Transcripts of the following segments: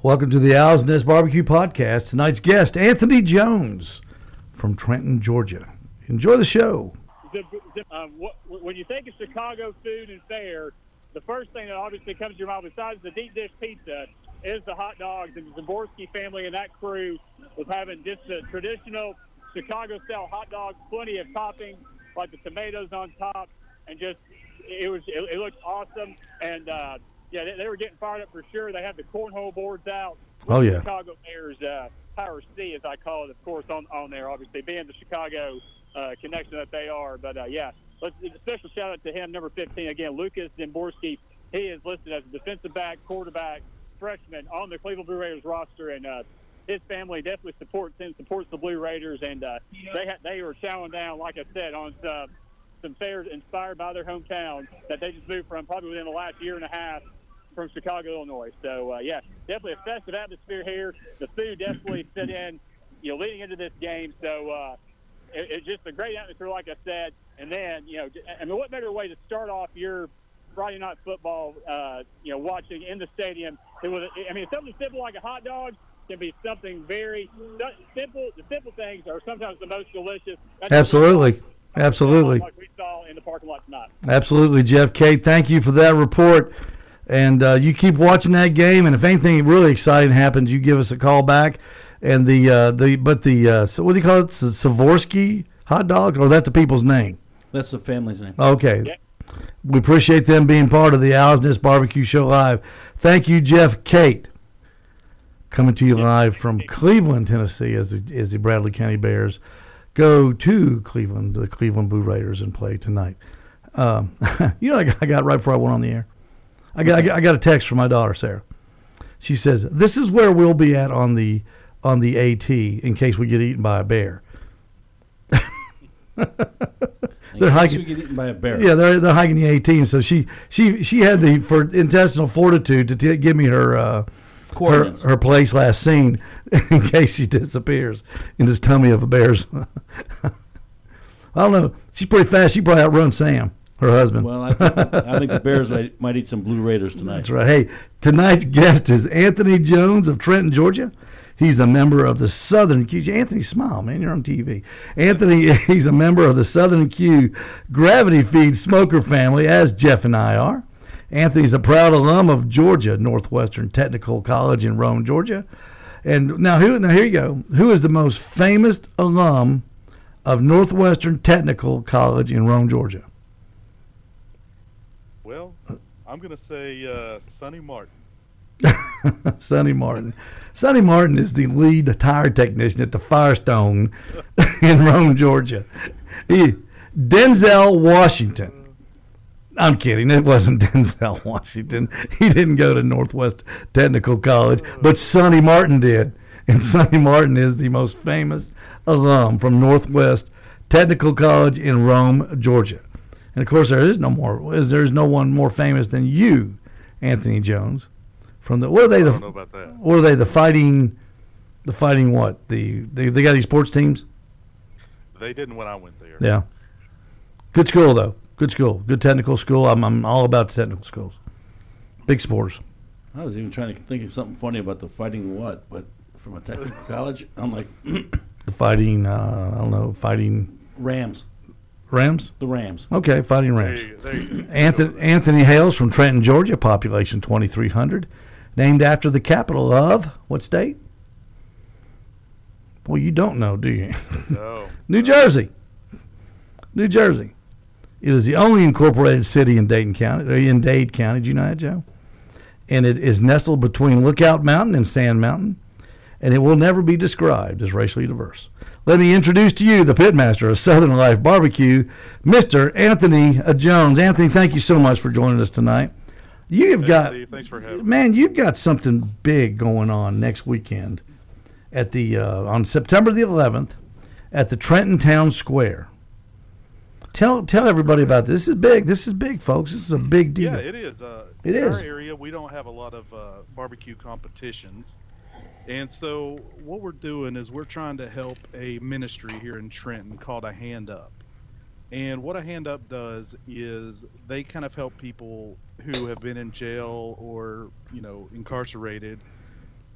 Welcome to the Owl's Nest Barbecue Podcast. Tonight's guest, Anthony Jones from Trenton, Georgia. Enjoy the show. When you think of Chicago food and fare, the first thing that obviously comes to your mind, besides the deep dish pizza, is the hot dogs. And the Zaborski family and that crew was having just a traditional Chicago-style hot dogs, plenty of toppings, like the tomatoes on top, and just it looked awesome. And they were getting fired up for sure. They had the cornhole boards out. Oh yeah, Chicago Bears Power C, as I call it, of course, on there. Obviously, being the Chicago connection that they are. But let's a special shout out to him, number 15 again, Lucas Zaborski. He is listed as a defensive back, quarterback, freshman on the Cleveland Blue Raiders roster, and his family definitely supports the Blue Raiders, and they were chowing down, like I said, on some fares inspired by their hometown that they just moved from probably within the last year and a half from Chicago, Illinois. So, definitely a festive atmosphere here. The food definitely fit in, leading into this game. So, it's just a great atmosphere, like I said. And then, what better way to start off your Friday night football, watching in the stadium? Something simple like a hot dog can be something very simple. The simple things are sometimes the most delicious. Absolutely. Absolutely. Like we saw in the parking lot tonight. Absolutely, Jeff. Kate, thank you for that report. And you keep watching that game, and if anything really exciting happens, you give us a call back. And so what do you call it? Zaborski hot dogs, or is that the people's name? That's the family's name. Okay. Yeah. We appreciate them being part of the Owl's Nest Barbecue Show Live. Thank you, Jeff. Kate, coming to you live from Cleveland, Tennessee, as the Bradley County Bears go to Cleveland, the Cleveland Blue Raiders, and play tonight. I got right before I went on the air. I got a text from my daughter, Sarah. She says, "This is where we'll be at on the AT in case we get eaten by a bear." They're hiking. We get eaten by a bear. Yeah, they're hiking the 18. So she had the intestinal fortitude to give me her place last seen in case she disappears in this tummy of a bear's. I don't know. She's pretty fast. She probably outruns Sam, her husband. Well, I think the Bears might eat some Blue Raiders tonight. That's right. Hey, tonight's guest is Anthony Jones of Trenton, Georgia. He's a member of the Southern Q. Anthony, smile, man. You're on TV. Anthony, he's a member of the Southern Q Gravity Feed Smoker family, as Jeff and I are. Anthony's a proud alum of Georgia Northwestern Technical College in Rome, Georgia. And now here you go. Who is the most famous alum of Northwestern Technical College in Rome, Georgia? Well, I'm going to say Sonny Martin. Sonny Martin. Sonny Martin is the lead tire technician at the Firestone in Rome, Georgia. Denzel Washington. I'm kidding. It wasn't Denzel Washington. He didn't go to Northwest Technical College, but Sonny Martin did. And Sonny Martin is the most famous alum from Northwest Technical College in Rome, Georgia. And of course, there's no one more famous than you, Anthony Jones. From the what are they? I don't know about that. What are they? The fighting what? They got any sports teams? They didn't when I went there. Yeah. Good school though. Good school. Good technical school. I'm all about the technical schools. Big sports. I was even trying to think of something funny about the fighting what, but from a technical college, I'm like the fighting. I don't know. Fighting Rams. Rams? The Rams. Okay, fighting Rams. There you go. Anthony hails from Trenton, Georgia, population 2,300, named after the capital of what state? Well, you don't know, do you? No. New Jersey. New Jersey. It is the only incorporated city in Dade County. Did you know that, Joe? And it is nestled between Lookout Mountain and Sand Mountain, and it will never be described as racially diverse. Let me introduce to you the pitmaster of Southern Life Barbecue, Mr. Anthony Jones. Anthony, thank you so much for joining us tonight. Thanks for having me. Man, you've got something big going on next weekend at on September the 11th at the Trenton Town Square. Tell everybody about this. This is big. This is big, folks. This is a big deal. Yeah, it is. It in is. our area, we don't have a lot of barbecue competitions. And so what we're doing is we're trying to help a ministry here in Trenton called A Hand Up. And what A Hand Up does is they kind of help people who have been in jail or, incarcerated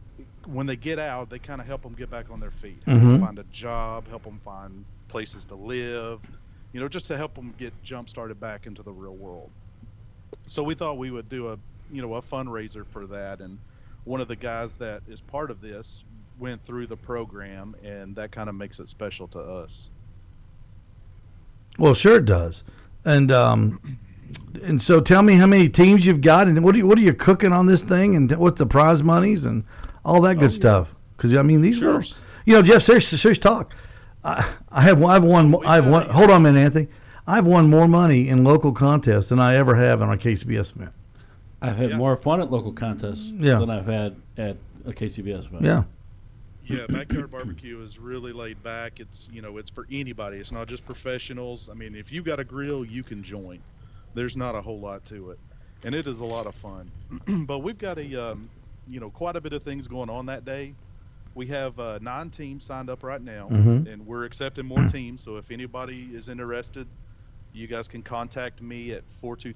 when they get out, they kind of help them get back on their feet, help them find a job, help them find places to live, just to help them get jump started back into the real world. So we thought we would do a fundraiser for that, and one of the guys that is part of this went through the program, and that kind of makes it special to us. Well, sure it does. And so tell me how many teams you've got, and what are you cooking on this thing, and what's the prize monies and all that good stuff? Because these Sure. little, Jeff, serious talk. I've won. Hold on a minute, Anthony. I've won more money in local contests than I ever have on a KCBS event. I've had more fun at local contests than I've had at a KCBS event. Yeah. Yeah, Backyard Barbecue is really laid back. It's it's for anybody. It's not just professionals. I mean, if you got a grill, you can join. There's not a whole lot to it, and it is a lot of fun. But we've got quite a bit of things going on that day. We have 9 teams signed up right now, and we're accepting more teams. So if anybody is interested, you guys can contact me at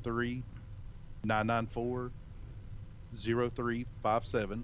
423-994-0357.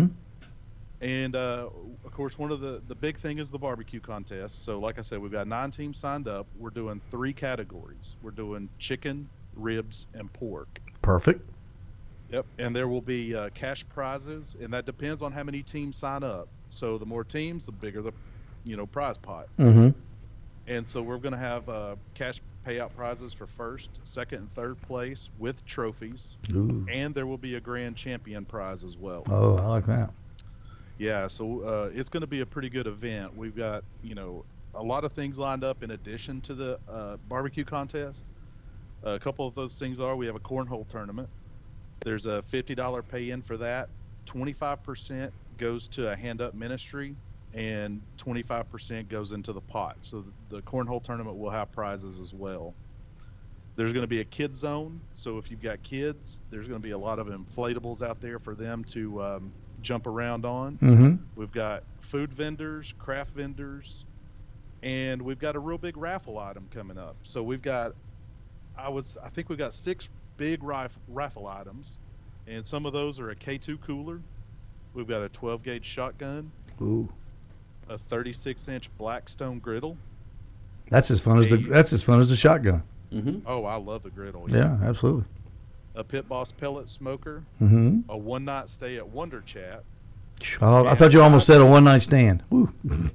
And of course, one of the big thing is the barbecue contest. So like I said, we've got 9 teams signed up. We're doing 3 categories. We're doing chicken, ribs, and pork. Perfect. Yep. And there will be cash prizes, and that depends on how many teams sign up. So the more teams, the bigger the prize pot. And so we're going to have cash payout prizes for first, second, and third place with trophies. Ooh. And there will be a grand champion prize as well. Oh, I like that. Yeah, so it's going to be a pretty good event. We've got, a lot of things lined up in addition to the barbecue contest. A couple of those things we have a cornhole tournament. There's a $50 pay-in for that. 25% goes to a hand-up ministry, and 25% goes into the pot. So the cornhole tournament will have prizes as well. There's going to be a kid zone. So if you've got kids, there's going to be a lot of inflatables out there for them to jump around on. We've got food vendors, craft vendors, and we've got a real big raffle item coming up. So we've got, I think we've got 6 big raffle items, and some of those are a K2 cooler. We've got a 12-gauge shotgun. Ooh. A 36-inch Blackstone griddle. That's as fun as the shotgun. Oh, I love the griddle. Yeah, absolutely. A Pit Boss pellet smoker. A one-night stay at Wonder Chat. Oh, I thought you almost said a one-night stand. Woo.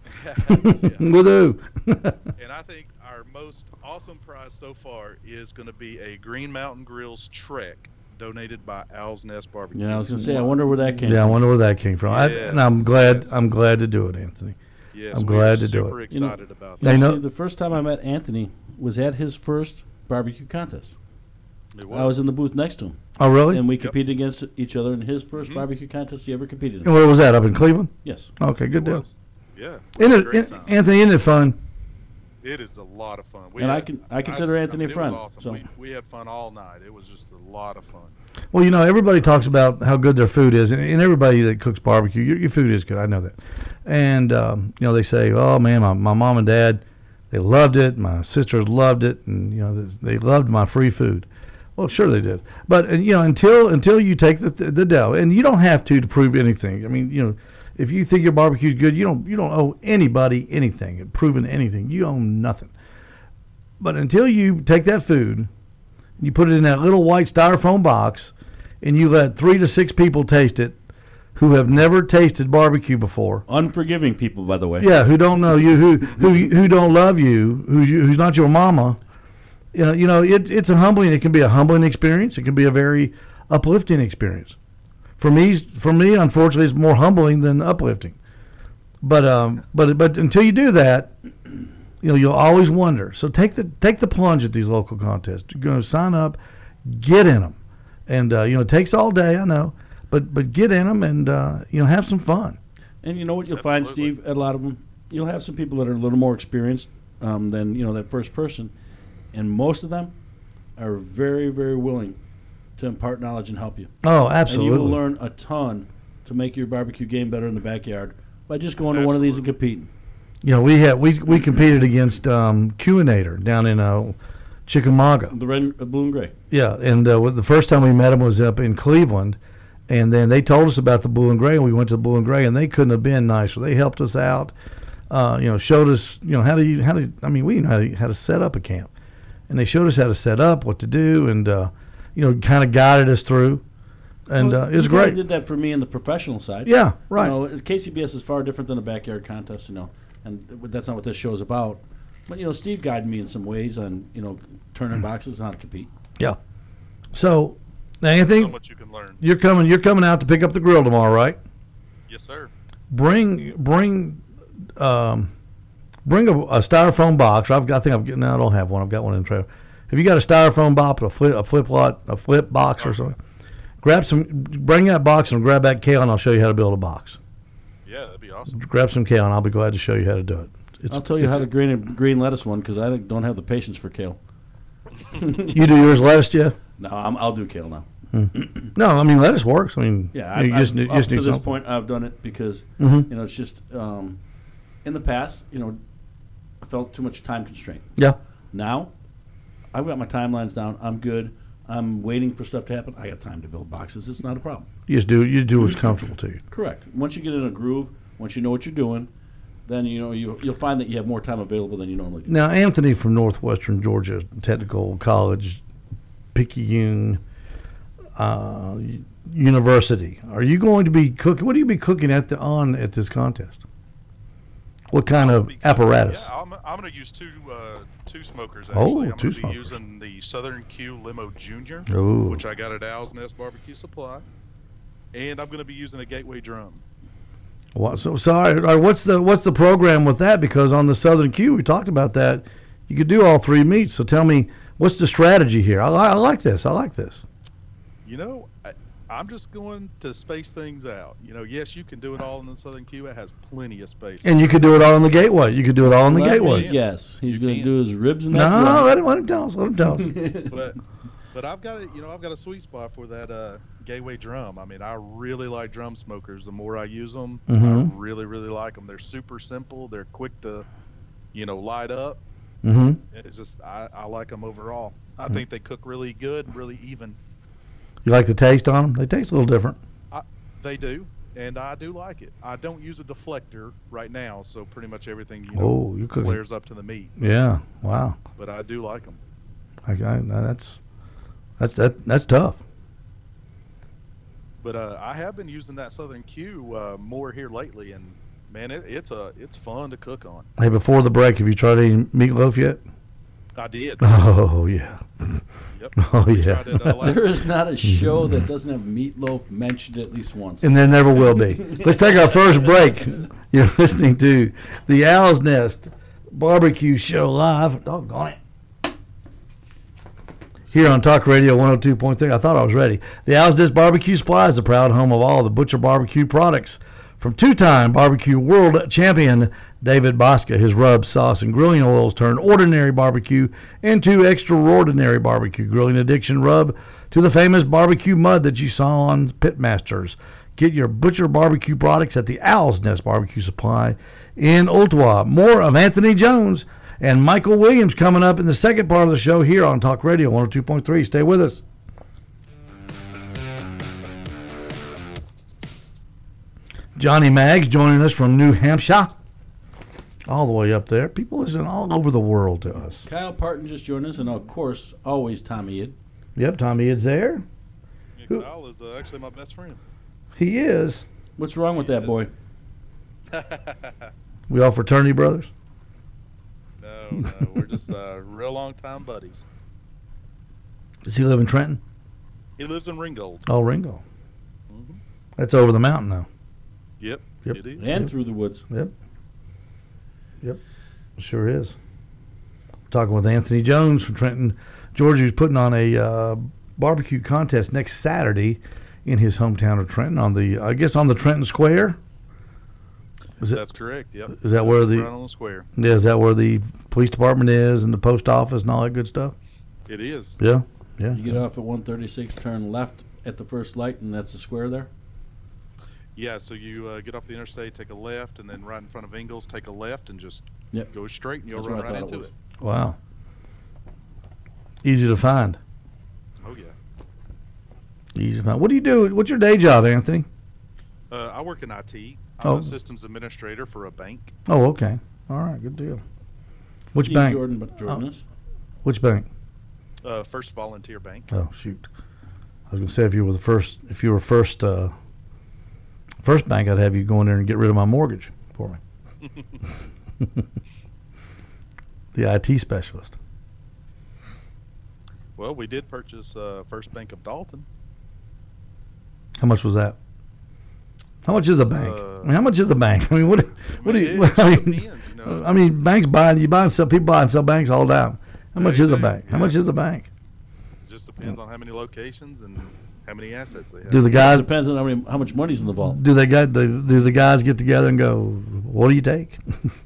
Woo-hoo. And I think our most awesome prize so far is going to be a Green Mountain Grills Trek donated by Owl's Nest Barbecue. Yeah, I was going to say, I wonder where that came from. Yeah, I wonder where that came from. Yes, and I'm glad to do it, Anthony. Yes, I'm glad to do super it. excited about They that. know- The first time I met Anthony was at his first barbecue contest. It I was in the booth next to him, Oh, really? and we competed against each other in his first barbecue contest he ever competed in. And where was that? Up in Cleveland? Yes. Okay, good deal. Yeah. Anthony, isn't it fun? It is a lot of fun. And I consider Anthony a friend. It was awesome. So. We had fun all night. It was just a lot of fun. Well, everybody talks about how good their food is, and everybody that cooks barbecue, your food is good. I know that. And, they say, oh, man, my mom and dad, they loved it. My sisters loved it, and, they loved my free food. Well, sure they did. But, until you take the dough, and you don't have to prove anything. I mean, if you think your barbecue is good, you don't owe anybody anything, proving anything. You own nothing. But until you take that food, you put it in that little white styrofoam box, and you let 3 to 6 people taste it who have never tasted barbecue before. Unforgiving people, by the way. Yeah, who don't know you, who don't love you, who's not your mama. It's a humbling. It can be a humbling experience. It can be a very uplifting experience. For me, unfortunately, it's more humbling than uplifting. But until you do that, you'll always wonder. So take the plunge at these local contests. You're going to sign up, get in them, and it takes all day. I know, but get in them and have some fun. And you know what you'll find, Steve? At a lot of them, you'll have some people that are a little more experienced than that first person, and most of them are very, very willing to impart knowledge and help you. Oh, absolutely. And you will learn a ton to make your barbecue game better in the backyard by just going to one of these and competing. We competed against Q-Inator down in Chickamauga. The red, blue, and gray. Yeah, and the first time we met him was up in Cleveland, And then they told us about the Blue and Gray, and we went to the Blue and Gray, and they couldn't have been nicer. They helped us out, showed us, we know how to set up a camp. And they showed us how to set up, what to do, and, kind of guided us through. And it was great. Did that for me in the professional side. Yeah, right. KCBS is far different than a backyard contest, and that's not what this show is about. But, Steve guided me in some ways on, turning boxes and how to compete. Yeah. So, now, Anthony, So much you can learn. you're coming out to pick up the grill tomorrow, right? Yes, sir. Bring a styrofoam box. I don't have one. I've got one in the trailer. Have you got a styrofoam box, a flip box or something? Bring that box and grab that kale, and I'll show you how to build a box. Yeah, that'd be awesome. Grab some kale, and I'll be glad to show you how to do it. I'll tell you how to green lettuce one because I don't have the patience for kale. You do yours lettuce, Jeff? No, I'll do kale now. No, lettuce works. Yeah, you up just to need this something. point, I've done it because it's just in the past, I felt too much time constraint. Yeah. Now, I've got my timelines down. I'm good. I'm waiting for stuff to happen. I got time to build boxes. It's not a problem. You do what's comfortable to you. Correct. Once you get in a groove, once you know what you're doing, then you'll find that you have more time available than you normally do. Now, Anthony from Northwestern Georgia Technical College, Picayune University. Are you going to be cooking? What are you be cooking at this contest? What kind of apparatus? Yeah, I'm going to use two smokers. Oh, actually. I'm two going to be smokers. using the Southern Q Limo Junior, Ooh. which I got at Owl's Nest Barbecue Supply, and I'm going to be using a Gateway drum. So sorry. What's the program with that? Because on the Southern Q, we talked about that. You could do all three meats. So tell me, what's the strategy here? I like this. I'm just going to space things out. Yes, you can do it all in the Southern Q. It has plenty of space. And you could do it all in the Gateway. You could do it all in the Gateway. Yes, he's You going to can. do his ribs in that. No, let him tell us. Let him tell us. But I've got a sweet spot for that Gateway drum. I really like drum smokers. The more I use them, Mhm. I really, really like them. They're super simple. They're quick to, light up. Mm-hmm. It's just I like them overall. I think they cook really good, really even. You like the taste on them? They taste a little different. They do, and I do like it. I don't use a deflector right now, so pretty much everything you're cooking. flares up to the meat. Yeah. Wow. But I do like them. That's tough. But I have been using that Southern Q more here lately, and man, it's fun to cook on. Hey, before the break, have you tried any meatloaf yet? I did. Oh yeah. Yep. Oh We yeah. tried it, last There is not a show that doesn't have meatloaf mentioned at least once. And there never will be. Let's take our first break. You're listening to the Owl's Nest Barbecue Show live. Doggone it. Here on Talk Radio 102.3. I thought I was ready. The Owl's Nest Barbecue Supply is the proud home of all the Butcher Barbecue products. From two-time barbecue world champion David Bosca, his rub, sauce, and grilling oils turn ordinary barbecue into extraordinary barbecue. Grilling addiction rub to the famous barbecue mud that you saw on Pitmasters. Get your Butcher Barbecue products at the Owl's Nest Barbecue Supply in Ottawa. More of Anthony Jones and Michael Williams coming up in the second part of the show here on Talk Radio 102.3. Stay with us. Johnny Maggs joining us from New Hampshire, all the way up there. People listen all over the world to us. Kyle Parton just joined us, and of course, always Tommy Id. Yep, Tommy is there. Yeah, Kyle is actually my best friend. He is. What's wrong with that boy? We all fraternity brothers. No, we're just real long time buddies. Does he live in Trenton? He lives in Ringgold. Oh, Ringo. Mhm. That's over the mountain now. Yep. Yep. It is. And through the woods. Yep. Sure is. Talking with Anthony Jones from Trenton, Georgia, who's putting on a barbecue contest next Saturday in his hometown of Trenton on the Trenton Square. That's correct. Yep. Is that where Right on the square? Yeah, is that where the police department is and the post office and all that good stuff? It is. Yeah. You get off at 136, turn left at the first light, and that's the square there. Yeah. So you get off the interstate, take a left, and then right in front of Ingalls, take a left, and just go straight, and you'll That's run where I right thought it into was. it. Wow. Easy to find. Oh yeah. Easy to find. What do you do? What's your day job, Anthony? I work in IT. I'm a systems administrator for a bank. Oh, okay. All right, good deal. Which Steve bank? Jordan is. Which bank? First Volunteer Bank. Oh, shoot. I was going to say if you were first bank, I'd have you go in there and get rid of my mortgage for me. The IT specialist. Well, we did purchase First Bank of Dalton. How much was that? How much is a bank? How much is a bank? I mean, what do you? Depends, you know. I mean, banks buy and sell. People buy and sell banks all the time. How much is a bank? How much is a bank? It just depends on how many locations and how many assets they have. Do the guys? Depends on how much money's in the vault. Do the guys get together and go, "What do you take?"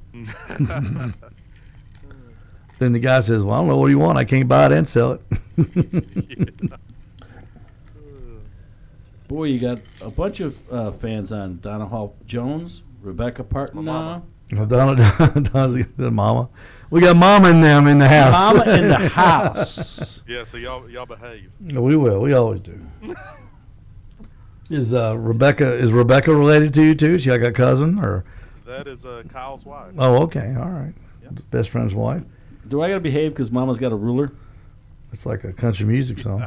Then the guy says, "Well, I don't know. What do you want? I can't buy it and sell it." Boy, you got a bunch of fans on. Donna Hall Jones, Rebecca Parton. mama. Donna's good mama. We got mama in them in the house. Mama in the house. Yeah, so y'all behave. We will. We always do. Is Rebecca related to you too? She like a cousin or? That is Kyle's wife. Oh, okay. All right. Yep. Best friend's wife. Do I got to behave because Mama's got a ruler? It's like a country music song.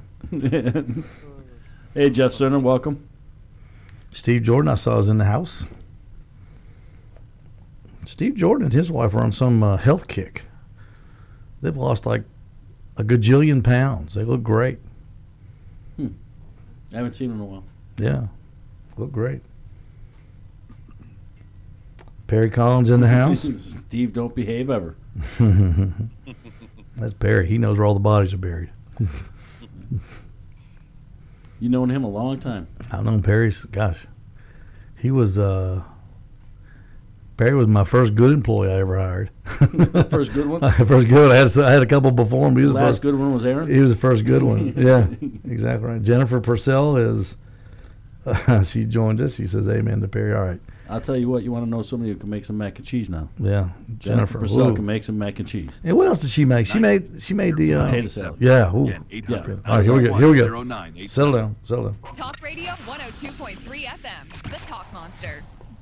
Hey, Jeff Cerner, welcome. Steve Jordan, I saw, is in the house. Steve Jordan and his wife are on some health kick. They've lost like a gajillion pounds. They look great. I haven't seen them in a while. Yeah, look great. Perry Collins in the house. Steve, don't behave ever. That's Perry. He knows where all the bodies are buried. You known him a long time. I've known Perry's. Gosh, he was. Perry was my first good employee I ever hired. First good one. First good. I had a couple before him. He was The the last first. good one was Aaron. He was the first good one. Yeah, exactly right. Jennifer Purcell is. She joined us. She says amen to Perry. All right. I'll tell you what. You want to know somebody who can make some mac and cheese now? Yeah, Jennifer Purcell can make some mac and cheese. And what else did she make? She made the Potato salad. Yeah. Ooh. Again, 800 All right, here we go. Here we go. 0987. Settle down. Settle down. Talk Radio 102.3 FM, The Talk Monster.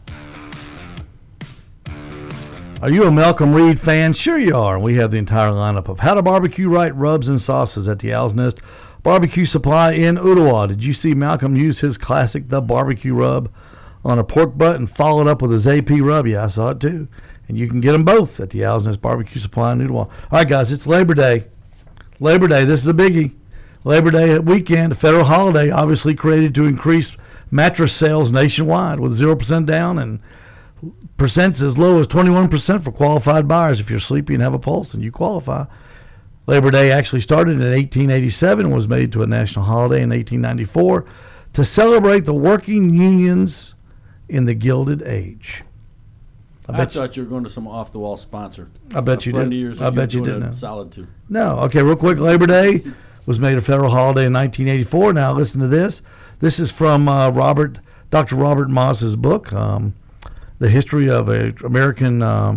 Are you a Malcolm Reed fan? Sure you are. We have the entire lineup of How to Barbecue Right rubs and sauces at the Owl's Nest Barbecue Supply in Ottawa. Did you see Malcolm use his classic The Barbecue Rub on a pork butt and followed up with his AP rub? Yeah, I saw it too. And you can get them both at the Owl's Nest Barbecue Supply in Ottawa. All right, guys, it's Labor Day. Labor Day, this is a biggie. Labor Day weekend, a federal holiday, obviously created to increase mattress sales nationwide with 0% down and percents as low as 21% for qualified buyers. If you're sleepy and have a pulse and you qualify. Labor Day actually started in 1887 and was made to a national holiday in 1894 to celebrate the working unions in the Gilded Age. I thought you were going to some off-the-wall sponsor. I bet you did. Yours I bet you doing didn't. a solid too. No. Okay, real quick. Labor Day was made a federal holiday in 1984. Now listen to this. This is from Dr. Robert Moss's book, The History of American.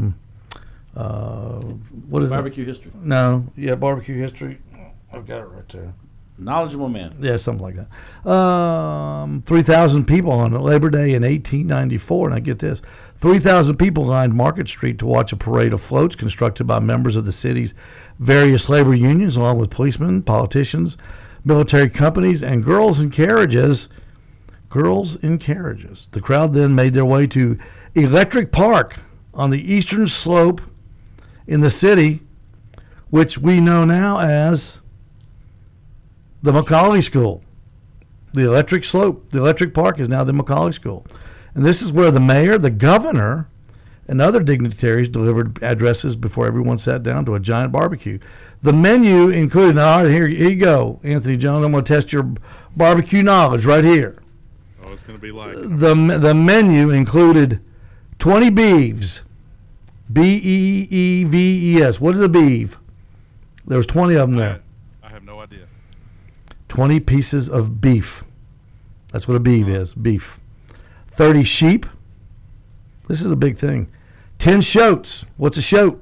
What is Barbecue history. No. Yeah, barbecue history. I've got it right there. Knowledgeable man. Yeah, something like that. 3,000 people on Labor Day in 1894. Now get this. 3,000 people lined Market Street to watch a parade of floats constructed by members of the city's various labor unions, along with policemen, politicians, military companies, and girls in carriages. Girls in carriages. The crowd then made their way to Electric Park on the eastern slope in the city, which we know now as the Macaulay School. The Electric Slope, the Electric Park is now the Macaulay School. And this is where the mayor, the governor, and other dignitaries delivered addresses before everyone sat down to a giant barbecue. The menu included, all right, here you go, Anthony Jones, I'm going to test your barbecue knowledge right here. Oh, it's going to be like The menu included 20 beeves, B-E-E-V-E-S. What is a beeve? There was 20 of them there. I have no idea. 20 pieces of beef. That's what a beef is, beef. 30 sheep. This is a big thing. 10 shoats. What's a shoat?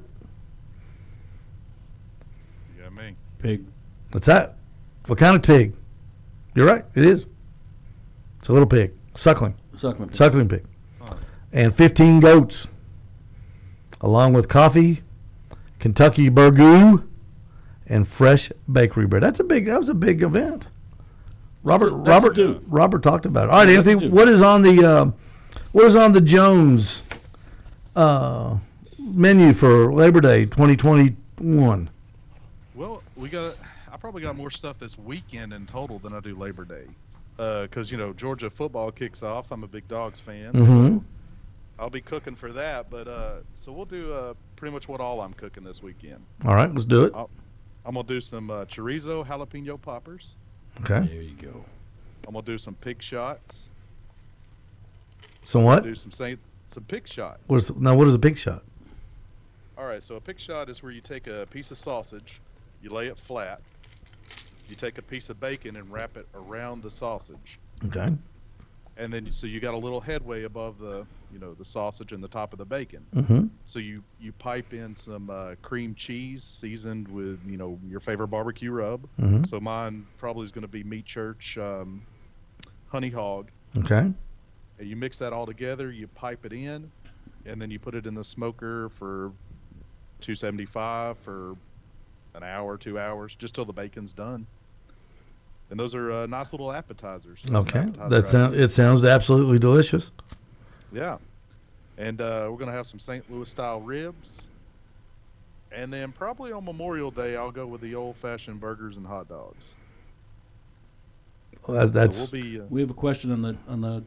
You got me. Pig. What's that? What kind of pig? You're right. It is. It's a little pig, suckling pig, Huh. and 15 goats, along with coffee, Kentucky burgoo, and fresh bakery bread. That was a big event. Robert talked about it. All right, That's Anthony, a do. what is on the Jones menu for Labor Day 2021? Well, I probably got more stuff this weekend in total than I do Labor Day, because Georgia football kicks off. I'm a big Dogs fan. Mhm. So I'll be cooking for that. But so we'll do pretty much what all I'm cooking this weekend. All right, let's do it. I'm gonna do some chorizo jalapeno poppers. Okay. There you go. I'm gonna do some pig shots. So what? Do some pig shots. What is a pig shot? All right, so a pig shot is where you take a piece of sausage, you lay it flat, you take a piece of bacon and wrap it around the sausage, Okay. and then so you got a little headway above the sausage and the top of the bacon. Mm-hmm. So you pipe in some cream cheese seasoned with your favorite barbecue rub. Mm-hmm. So mine probably is going to be Meat Church Honey Hog. Okay. And you mix that all together, you pipe it in, and then you put it in the smoker for 275 for an hour, 2 hours, just till the bacon's done. And those are nice little appetizers. That's an Okay. appetizer It sounds absolutely delicious. Yeah. And we're going to have some St. Louis style ribs. And then probably on Memorial Day, I'll go with the old fashioned burgers and hot dogs. Well, that's So we'll be. We have a question on the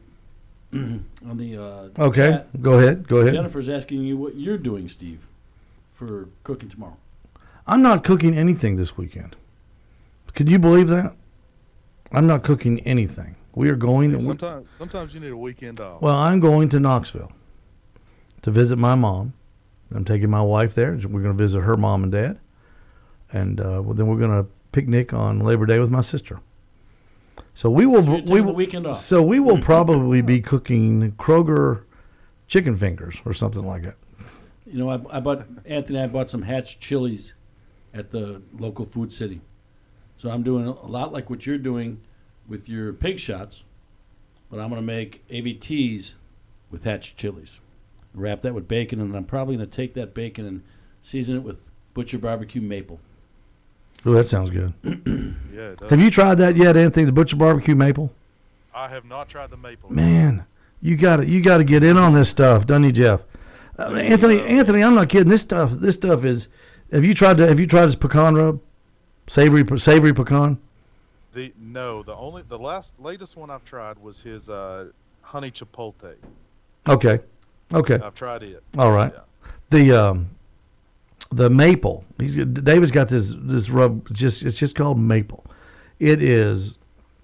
okay. chat. Go ahead. Jennifer's asking you what you're doing, Steve, for cooking tomorrow. I'm not cooking anything this weekend. Could you believe that? I'm not cooking anything. We are going. Sometimes you need a weekend off. Well, I'm going to Knoxville to visit my mom. I'm taking my wife there. We're going to visit her mom and dad, and then we're going to picnic on Labor Day with my sister. So we will. So you're taking the weekend off. So we will probably be cooking Kroger chicken fingers or something like that. You know, I bought some Hatch chilies at the local Food City. So I'm doing a lot like what you're doing with your pig shots, but I'm going to make ABTs with Hatch chilies. Wrap that with bacon, and then I'm probably going to take that bacon and season it with Butcher Barbecue maple. Oh, that sounds good. Yeah, it does. Have you tried that yet, Anthony? The Butcher Barbecue maple? I have not tried the maple. Man, you got to get in on this stuff, doesn't you, Jeff? Anthony, I'm not kidding. This stuff is. Have you tried this pecan rub? Savory pecan. The latest one I've tried was his honey chipotle. Okay. I've tried it. All right. Yeah. The maple. David's got this rub. It's just called maple. It is.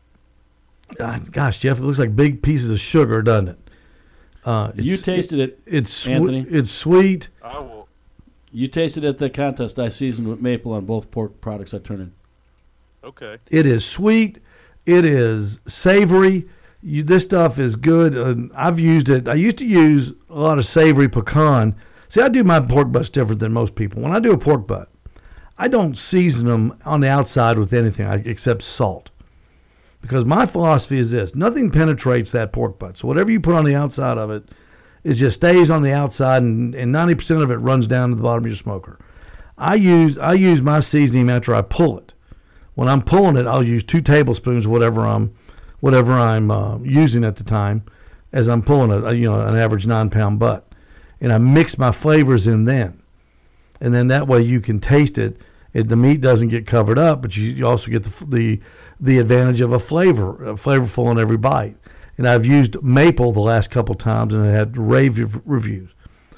Gosh, Jeff, it looks like big pieces of sugar, doesn't it? You tasted it, It's Anthony. It's sweet. I will. You tasted at the contest. I seasoned with maple on both pork products I turn in. Okay. It is sweet. It is savory. This stuff is good. I've used it. I used to use a lot of savory pecan. See, I do my pork butts different than most people. When I do a pork butt, I don't season them on the outside with anything except salt. Because my philosophy is this: nothing penetrates that pork butt. So whatever you put on the outside of it, it just stays on the outside, and 90% of it runs down to the bottom of your smoker. I use my seasoning after I pull it. When I'm pulling it, I'll use 2 tablespoons, whatever I'm using at the time, as I'm pulling an average 9-pound butt, and I mix my flavors in then, and then that way you can taste it. The meat doesn't get covered up, but you also get the advantage of a flavorful in every bite. And I've used maple the last couple times, and it had rave reviews.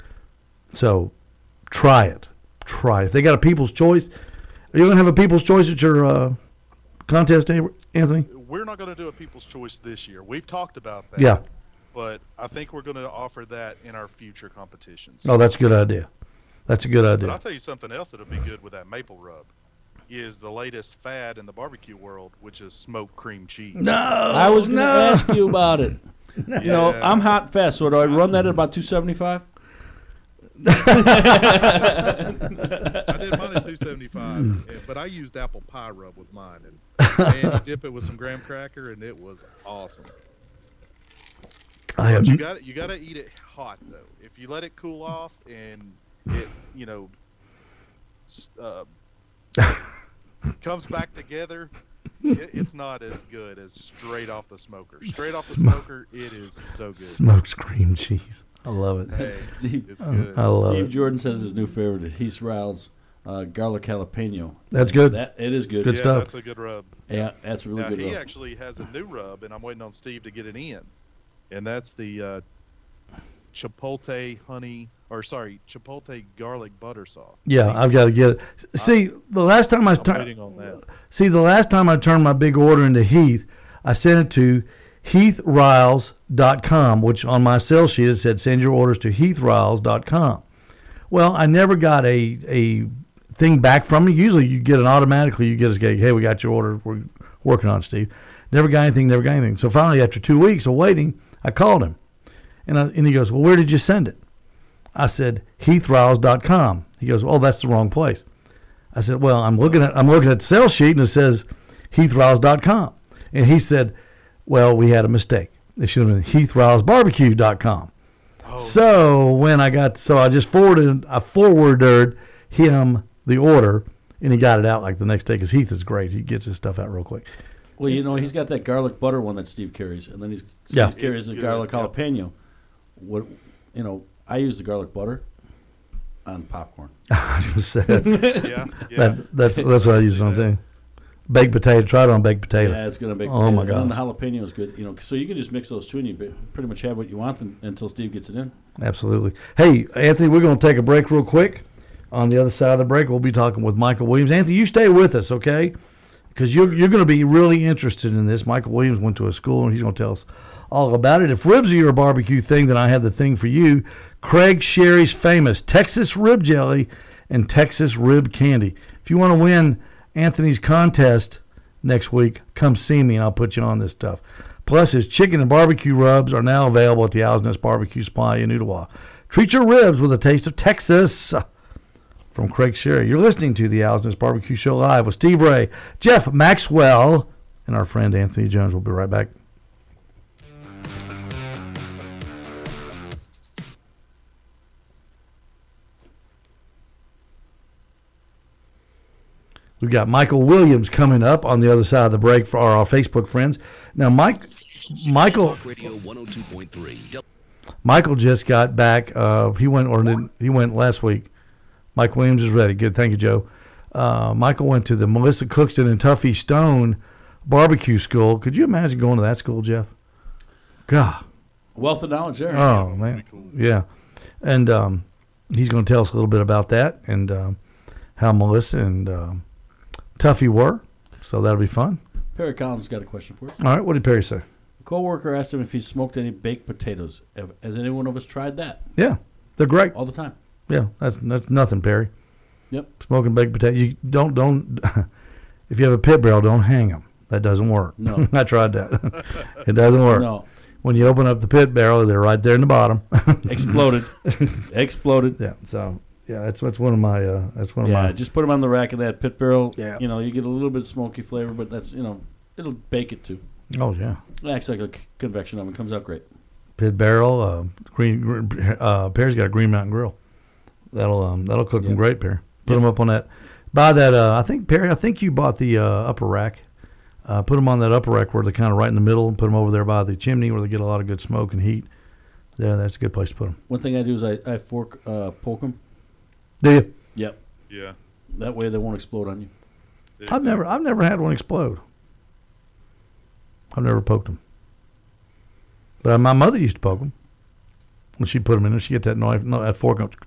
So try it. If they got a People's Choice, are you going to have a People's Choice at your contest, Anthony? We're not going to do a People's Choice this year. We've talked about that. Yeah. But I think we're going to offer that in our future competitions. Oh, that's a good idea. That's a good But idea. I'll tell you something else that'll be good with that maple rub is the latest fad in the barbecue world, which is smoked cream cheese. No, I was going to ask you about it. You know, Yeah. I'm hot and fast, so do I run that at about 275? I did mine at 275, but I used apple pie rub with mine, and you dip it with some graham cracker, and it was awesome. I have. But you got to eat it hot though. If you let it cool off and it, comes back together, it's not as good as straight off the smoker. Straight off the smoker, it is so good. Smoked cream cheese. I love it. Hey, Steve, it's good. I love Steve it. Jordan says his new favorite is Heath Riles garlic jalapeno. That's good. It is good. Good Yeah, stuff. That's a good rub. Yeah, that's a really Now good. he rub. actually has a new rub, and I'm waiting on Steve to get it in, and that's the chipotle garlic butter sauce. Yeah, I've got to get it. See, the last time I I'm turned. waiting on that. See, the last time I turned my big order into Heath, I sent it to HeathRiles.com, which on my sales sheet it said send your orders to HeathRiles.com. Well, I never got a thing back from me. Usually you get it automatically. You get a, hey, we got your order. We're working on it, Steve. Never got anything. So finally, after 2 weeks of waiting, I called him. And he goes, well, where did you send it? I said, HeathRiles.com. He goes, oh, that's the wrong place. I said, well, I'm looking at the sales sheet and it says HeathRiles.com. And he said, well, we had a mistake. It should have been HeathRilesBarbecue.com. Oh, So I just forwarded him the order, and he got it out like the next day because Heath is great. He gets his stuff out real quick. Well, he's got that garlic butter one that Steve carries, and then Steve Yeah. carries the It's garlic good, jalapeno. What I use the garlic butter on popcorn. I was gonna say that's yeah. that's what I use on too. Baked potato. Try it on baked potato. Yeah, it's gonna make. Oh, my And then the gosh. jalapeno is good. So you can just mix those two, and you pretty much have what you want until Steve gets it in. Absolutely. Hey, Anthony, we're going to take a break real quick. On the other side of the break, we'll be talking with Michael Williams. Anthony, you stay with us, okay? Because you're going to be really interested in this. Michael Williams went to a school, and he's going to tell us all about it. If ribs are your barbecue thing, then I have the thing for you. Craig Sherry's famous Texas rib jelly and Texas rib candy. If you want to win Anthony's contest next week, come see me, and I'll put you on this stuff. Plus, his chicken and barbecue rubs are now available at the Owl's Nest Barbecue Supply in Ottawa. Treat your ribs with a taste of Texas. From Craig Sherry. You're listening to the Owl's Nest Barbecue Show live with Steve Ray, Jeff Maxwell, and our friend Anthony Jones. We'll be right back. We've got Michael Williams coming up on the other side of the break for our Facebook friends. Now, Michael Talk Radio 102.3. Michael just got back. He went last week. Mike Williams is ready. Good. Thank you, Joe. Michael went to the Melissa Cookston and Tuffy Stone barbecue school. Could you imagine going to that school, Jeff? God. Wealth of knowledge there. Oh, man. Yeah. And he's going to tell us a little bit about that and how Melissa and Tuffy were. So that'll be fun. Perry Collins got a question for us. All right. What did Perry say? A coworker asked him if he smoked any baked potatoes. Has any one of us tried that? Yeah. They're great. All the time. Yeah. That's nothing, Perry. Yep. Smoking baked potatoes. You don't. If you have a pit barrel, don't hang them. That doesn't work. No. I tried that. It doesn't work. No. When you open up the pit barrel, they're right there in the bottom. Exploded. Yeah. So yeah, that's one of my. Yeah, just put them on the rack of that pit barrel. Yeah. You get a little bit of smoky flavor, but that's it'll bake it too. Oh yeah. It acts like a convection oven. Comes out great. Pit barrel. Green. Perry's got a Green Mountain Grill. That'll cook them great, Perry. Put them up on that. Buy that. I think Perry. I think you bought the upper rack. Put them on that upper rack where they're kind of right in the middle, and put them over there by the chimney where they get a lot of good smoke and heat. Yeah, that's a good place to put them. One thing I do is I poke them. Do you? Yep. Yeah. That way they won't explode on you. I've never had one explode. I've never poked them. But my mother used to poke them. When she put them in there, she get that knife, that fork. Yep.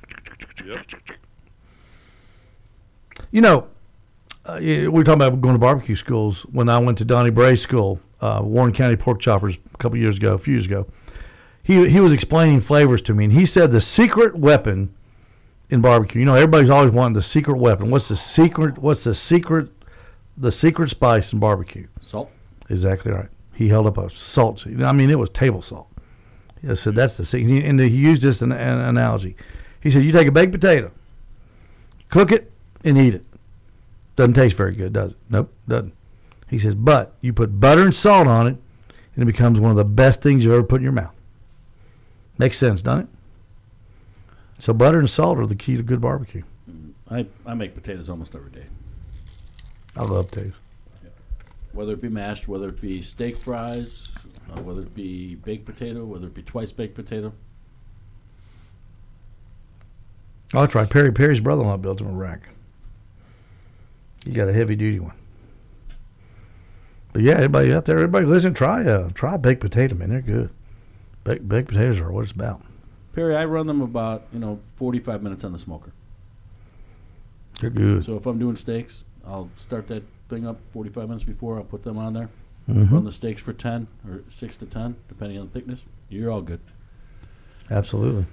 We were talking about going to barbecue schools. When I went to Donnie Bray's school, Warren County Pork Choppers, a few years ago, he was explaining flavors to me, and he said the secret weapon in barbecue. Everybody's always wanting the secret weapon. What's the secret? The secret spice in barbecue? Salt. Exactly right. He held up a salt. I mean, it was table salt. He said that's the secret. And he used this an analogy. He said, you take a baked potato, cook it, and eat it. Doesn't taste very good, does it? Nope, doesn't. He says, but you put butter and salt on it, and it becomes one of the best things you've ever put in your mouth. Makes sense, doesn't it? So butter and salt are the key to good barbecue. I make potatoes almost every day. I love potatoes. Whether it be mashed, whether it be steak fries, whether it be baked potato, whether it be twice baked potato. Oh, that's right. Perry's brother-in-law built him a rack. He got a heavy-duty one. But yeah, everybody listen, try baked potato, man. They're good. Baked potatoes are what it's about. Perry, I run them about 45 minutes on the smoker. They're good. So if I'm doing steaks, I'll start that thing up 45 minutes before. I'll put them on there. Mm-hmm. Run the steaks for 10 or 6 to 10, depending on the thickness. You're all good. Absolutely.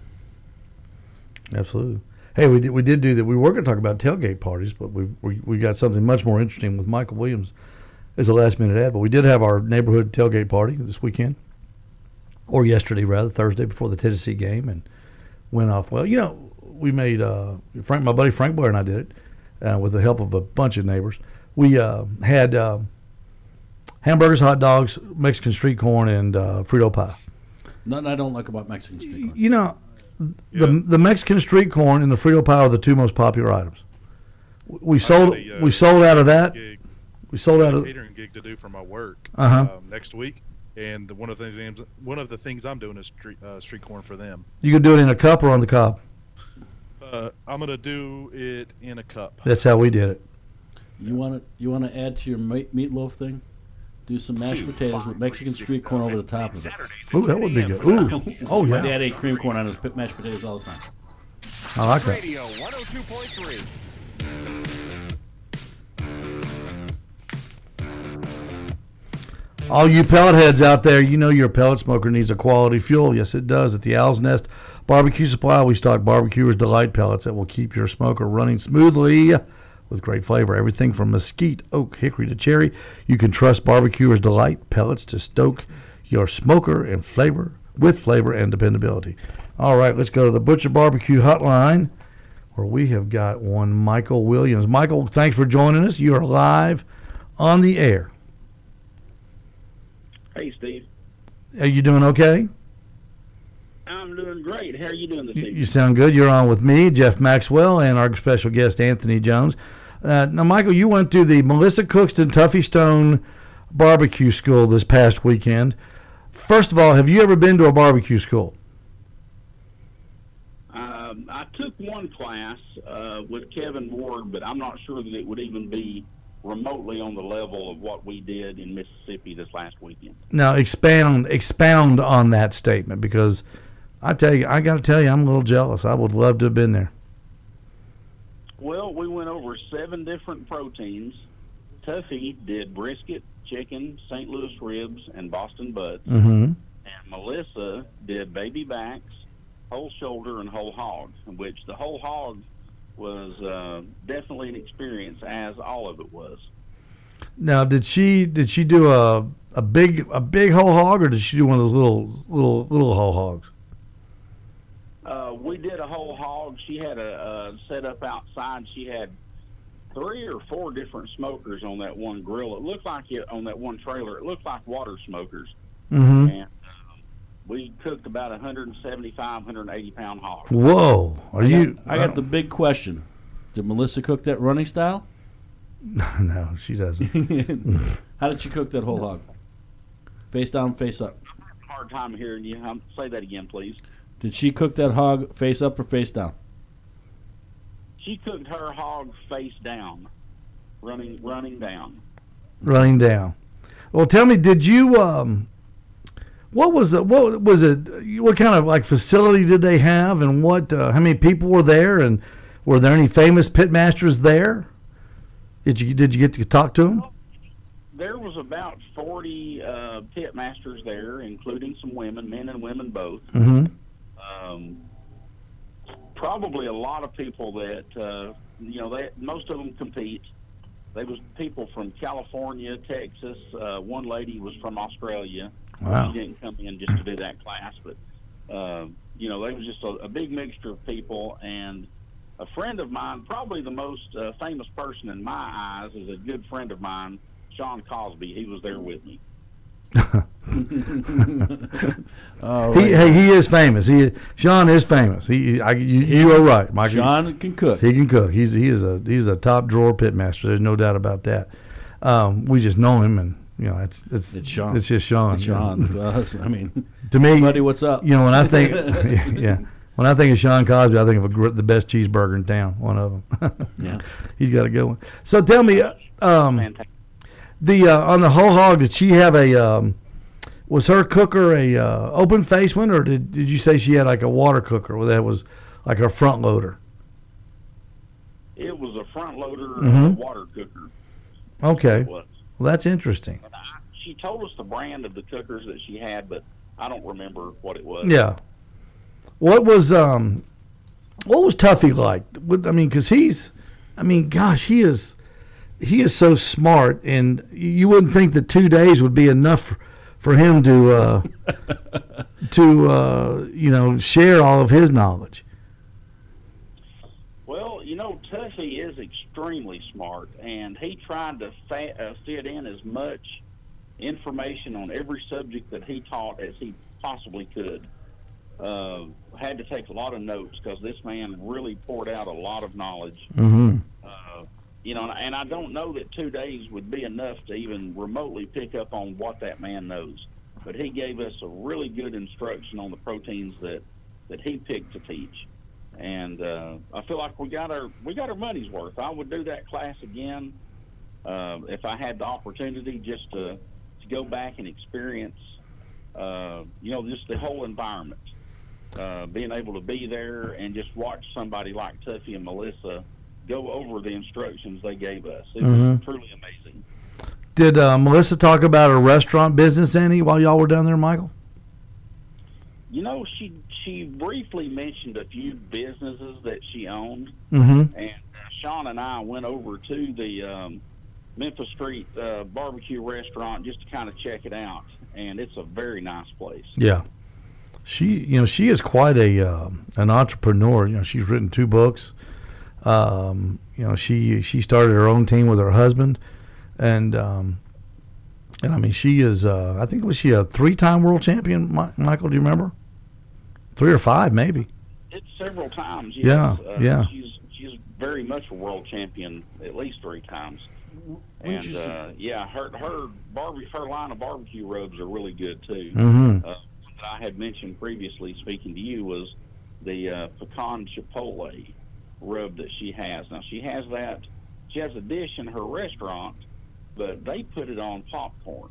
Hey, we did do that. We were going to talk about tailgate parties, but we got something much more interesting with Michael Williams as a last-minute ad. But we did have our neighborhood tailgate party this weekend, or yesterday rather, Thursday before the Tennessee game, and went off well. We made my buddy Frank Blair and I did it with the help of a bunch of neighbors. We had hamburgers, hot dogs, Mexican street corn, and Frito pie. Nothing I don't like about Mexican street corn. The Mexican street corn and the Frito pie are the two most popular items. We sold out of that. We sold out of catering gig to do for my work next week, and one of the things I'm doing is street corn for them. You could do it in a cup or on the cob. I'm gonna do it in a cup. That's how we did it. You want to add to your meatloaf thing? Do some mashed potatoes with Mexican street corn over the top of it. Ooh, that would be good. Ooh, oh My yeah. dad ate cream corn on his mashed potatoes all the time. I like that. Radio 102.3. All you pellet heads out there, your pellet smoker needs a quality fuel. Yes, it does. At the Owl's Nest Barbecue Supply, we stock Barbecuer's Delight pellets that will keep your smoker running smoothly with great flavor. Everything from mesquite, oak, hickory to cherry. You can trust Barbecuer's Delight pellets to stoke your smoker and flavor and dependability. All right, let's go to the Butcher Barbecue Hotline, where we have got one Michael Williams. Michael, thanks for joining us. You are live on the air. Hey, Steve. Are you doing okay? I'm doing great. How are you doing this evening? You sound good. You're on with me, Jeff Maxwell, and our special guest, Anthony Jones. Now, Michael, you went to the Melissa Cookston Tuffy Stone Barbecue School this past weekend. First of all, have you ever been to a barbecue school? I took one class with Kevin Ward, but I'm not sure that it would even be remotely on the level of what we did in Mississippi this last weekend. Now, expound on that statement, because I got to tell you, I'm a little jealous. I would love to have been there. Well, we went over 7 different proteins. Tuffy did brisket, chicken, St. Louis ribs, and Boston butts. Mm-hmm. And Melissa did baby backs, whole shoulder, and whole hog, which the whole hog was definitely an experience, as all of it was. Now, did she do a big whole hog, or did she do one of those little whole hogs? We did a whole hog. She had a set up outside. She had 3 or 4 different smokers on that one grill. It looked like on that one trailer. It looked like water smokers. Mm-hmm. And we cooked about 175, 180 pound hog. Whoa! I got the big question. Did Melissa cook that running style? No, she doesn't. How did she cook that whole hog? Face down, face up. I'm having a hard time hearing you. Say that again, please. Did she cook that hog face up or face down? She cooked her hog face down, running down. Running down. Well, tell me, did you? What was it? What kind of like facility did they have, and what? How many people were there, and were there any famous pitmasters there? Did you get to talk to them? There was about 40 pitmasters there, including some women, men and women both. Mm-hmm. Probably a lot of people that most of them compete. There was people from California, Texas. One lady was from Australia. Wow. She didn't come in just to do that class, but there was just a big mixture of people. And a friend of mine, probably the most famous person in my eyes, is a good friend of mine, Sean Cosby. He was there with me. All He is famous. Sean is famous. You are right, Mike. Sean can cook. He can cook. He's a top drawer pitmaster. There's no doubt about that. We just know him, and it's Sean. It's just Sean. It's Sean. Well, I mean, to me, buddy, what's up? When I think, when I think of Sean Cosby, I think of the best cheeseburger in town. One of them. Yeah, he's got a good one. So tell me, Fantastic. on the whole hog, did she have a? Was her cooker a open face one, or did you say she had like a water cooker that was like her front loader? It was a front loader water cooker. Okay, It was. well that's interesting. And she told us the brand of the cookers that she had, but I don't remember what it was. Yeah. What was Tuffy like? Because he is so smart, and you wouldn't think that 2 days would be enough for him to share all of his knowledge. Well, Tuffy is extremely smart, and he tried to fit in as much information on every subject that he taught as he possibly could. Had to take a lot of notes because this man really poured out a lot of knowledge. Mm-hmm. And I don't know that 2 days would be enough to even remotely pick up on what that man knows. But he gave us a really good instruction on the proteins that he picked to teach. And I feel like we got our money's worth. I would do that class again if I had the opportunity, just to go back and experience, just the whole environment. Being able to be there and just watch somebody like Tuffy and Melissa go over the instructions they gave us. It was truly amazing. Did Melissa talk about her restaurant business any while y'all were down there, Michael? She briefly mentioned a few businesses that she owned, Mm-hmm. and Sean and I went over to the Memphis Street barbecue restaurant just to kind of check it out, and it's a very nice place. Yeah. She is quite an entrepreneur. She's written 2 books. She started her own team with her husband, and she is. I think was she a 3-time world champion? Michael, do you remember? 3 or 5, maybe. It's several times. Yeah, yeah. She's very much a world champion, at least 3 times. And her line of barbecue rubs are really good too. Mm-hmm. That I had mentioned previously, speaking to you, was the pecan chipotle rub that she has. Now she has a dish in her restaurant, but they put it on popcorn.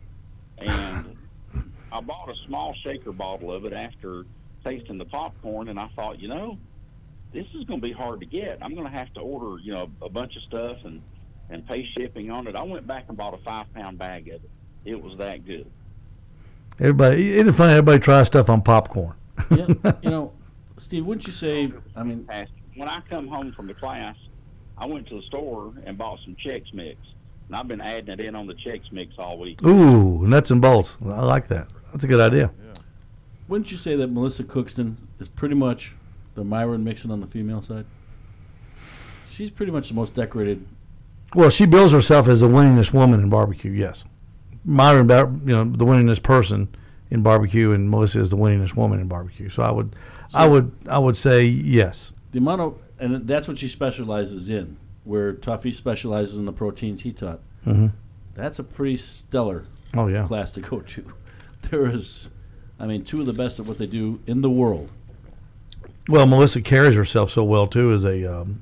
And I bought a small shaker bottle of it after tasting the popcorn, and I thought, this is going to be hard to get. I'm going to have to order, a bunch of stuff and pay shipping on it. I went back and bought a 5-pound bag of it. It was that good. Everybody, isn't it funny? Everybody tries stuff on popcorn. Yeah, Steve, wouldn't you say? When I come home from the class, I went to the store and bought some Chex Mix, and I've been adding it in on the Chex Mix all week. Ooh, nuts and bolts. I like that. That's a good idea. Yeah. Wouldn't you say that Melissa Cookston is pretty much the Myron Mixon on the female side? She's pretty much the most decorated. Well, she bills herself as the winningest woman in barbecue. Yes, Myron, the winningest person in barbecue, and Melissa is the winningest woman in barbecue. So I would say yes. The amount of, and that's what she specializes in, where Tuffy specializes in the proteins he taught. Mm-hmm. That's a pretty stellar class to go to. There is, 2 of the best at what they do in the world. Well, Melissa carries herself so well too as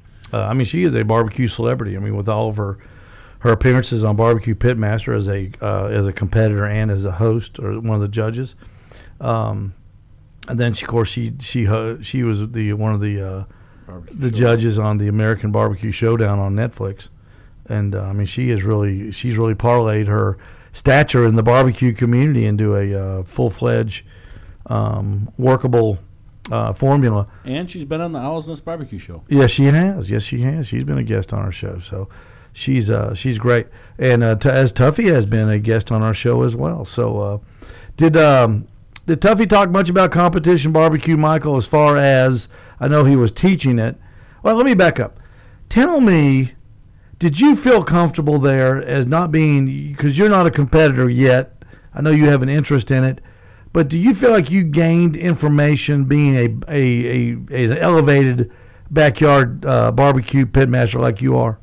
she is a barbecue celebrity. With all of her appearances on Barbecue Pitmaster as a competitor and as a host or one of the judges. And then of course she was one of the judges on the American Barbecue Showdown on Netflix. And she's really parlayed her stature in the barbecue community into a full-fledged workable formula. And she's been on the Owl's Nest Barbecue Show. Yes, she has. She's been a guest on our show, so she's great. And as Tuffy has been a guest on our show as well. So did Tuffy talk much about competition barbecue, Michael, as far as I know he was teaching it? Well, let me back up. Tell me, did you feel comfortable there as not being, because you're not a competitor yet, I know you have an interest in it, but do you feel like you gained information being an elevated backyard barbecue pitmaster like you are?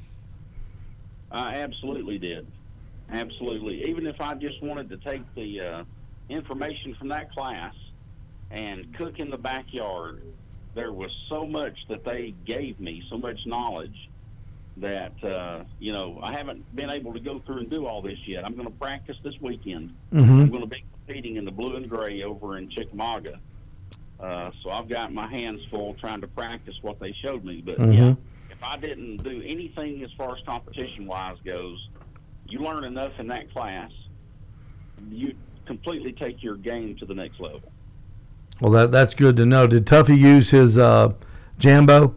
I absolutely did. Absolutely. Even if I just wanted to take the information from that class and cook in the backyard, there was so much that they gave me, so much knowledge that, I haven't been able to go through and do all this yet. I'm going to practice this weekend. Mm-hmm. I'm going to be competing in the blue and gray over in Chickamauga. So I've got my hands full trying to practice what they showed me. But, yeah, if I didn't do anything as far as competition-wise goes, you learn enough in that class, you completely take your game to the next level. Well, that's good to know. Did Tuffy use his Jambo?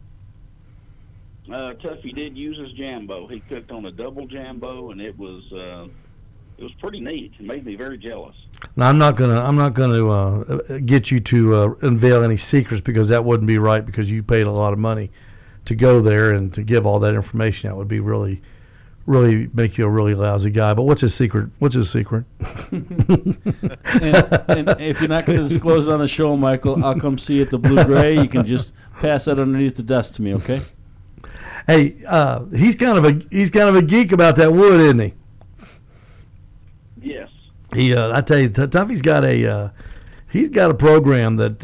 Tuffy did use his Jambo. He cooked on a double Jambo, and it was pretty neat. It made me very jealous. Now, I'm not gonna get you to unveil any secrets, because that wouldn't be right, because you paid a lot of money to go there and to give all that information. That would be really make you a really lousy guy. But what's his secret? and if you're not going to disclose it on the show, Michael, I'll come see you at the Blue Gray. You can just pass that underneath the desk to me, okay? Hey, he's kind of a geek about that wood, isn't he? Yes. I tell you, Tuffy's got a program that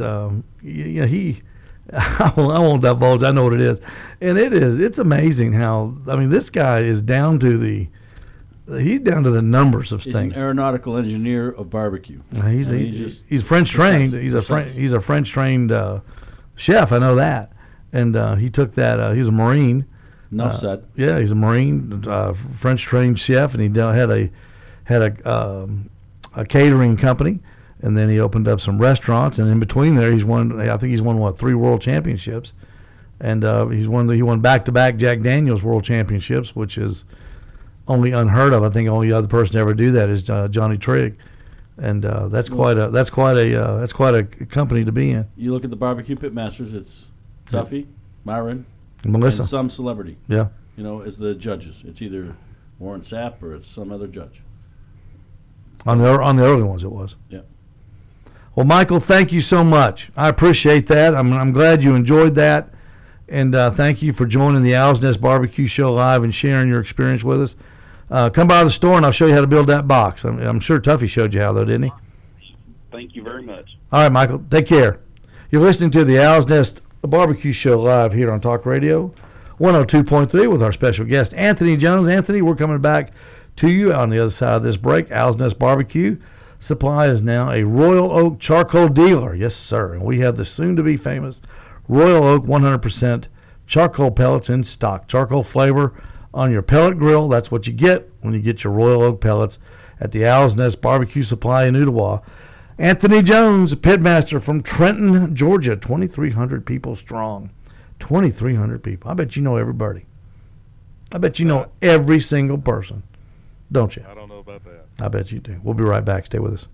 I won't divulge. I know what it is, and it's amazing how, this guy is down to the numbers of He's things. An aeronautical engineer of barbecue. He's French trained. He's a French trained chef. I know that, and he took that. He's a Marine. Enough said. Yeah, he's a Marine, French trained chef, and he had a catering company. And then he opened up some restaurants, and in between there, he's won 3 world championships, and he won back-to-back Jack Daniel's world championships, which is only unheard of. I think the only other person to ever do that is Johnny Trigg, and that's quite a company to be in. You look at the barbecue pitmasters; it's Tuffy, Myron, and Melissa, and some celebrity. Yeah, as the judges. It's either Warren Sapp or it's some other judge. On the early ones, it was. Yeah. Well, Michael, thank you so much. I appreciate that. I'm glad you enjoyed that, and thank you for joining the Owl's Nest Barbecue Show live and sharing your experience with us. Come by the store, and I'll show you how to build that box. I'm sure Tuffy showed you how, though, didn't he? Thank you very much. All right, Michael. Take care. You're listening to the Owl's Nest Barbecue Show live here on Talk Radio 102.3 with our special guest, Anthony Jones. Anthony, we're coming back to you on the other side of this break. Owl's Nest Barbecue Supply is now a Royal Oak charcoal dealer. Yes, sir. And we have the soon-to-be famous Royal Oak 100% charcoal pellets in stock. Charcoal flavor on your pellet grill. That's what you get when you get your Royal Oak pellets at the Owl's Nest Barbecue Supply in Ottawa. Anthony Jones, a pitmaster from Trenton, Georgia, 2,300 people strong. 2,300 people. I bet you know everybody. I bet you know every single person, don't you? I don't know about that. I bet you do. We'll be right back. Stay with us.